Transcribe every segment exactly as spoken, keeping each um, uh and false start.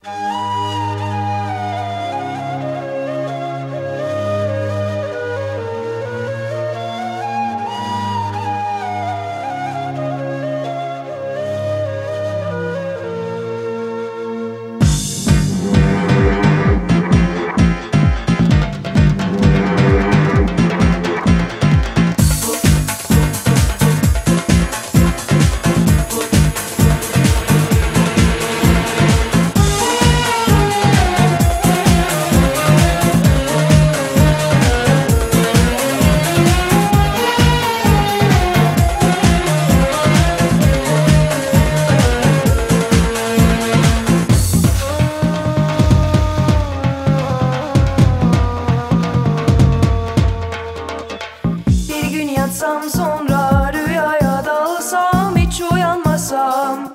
Yatsam sonra rüyaya dalsam, hiç uyanmasam,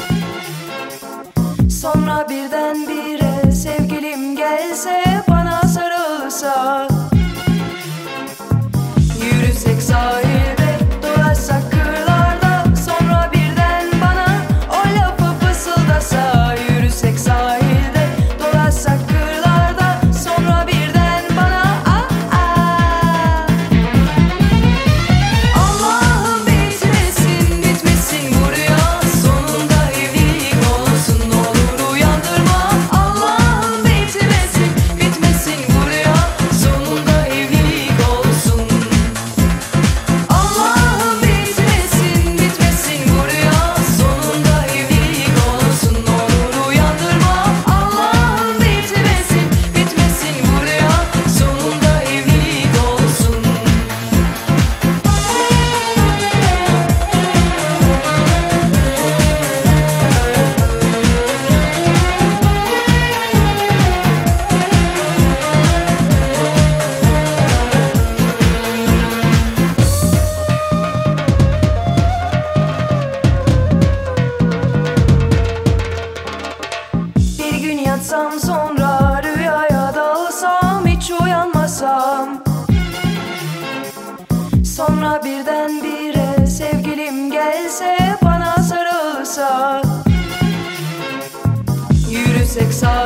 sonra birdenbire sevgilim gelse, bana sarılsa, yürüsek sahilde, dolaşsak kırlarda, sonra birden bana o lafı fısıldasa, yürüsek sahilde, dolaşsak kırlarda, sonra birden bana ah ah. Allah'ım bitmesin, bitmesin bu rüya, sonunda evlilik olsun, olur uyandırma. Allah'ım bitmesin, bitmesin bu rüya, sonunda evlilik olsun. Allah'ım bitmesin, bitmesin bu rüya, sonunda evlilik olsun, olur uyandırma. Allah'ım bitmesin, bitmesin bu rüya, sonunda evlilik olsun. Bir gün yatsam sonra rüyaya dalsam, hiç uyanmasam, sonra birdenbire sevgilim gelse, bana sarılsa, yürüsek sahilde,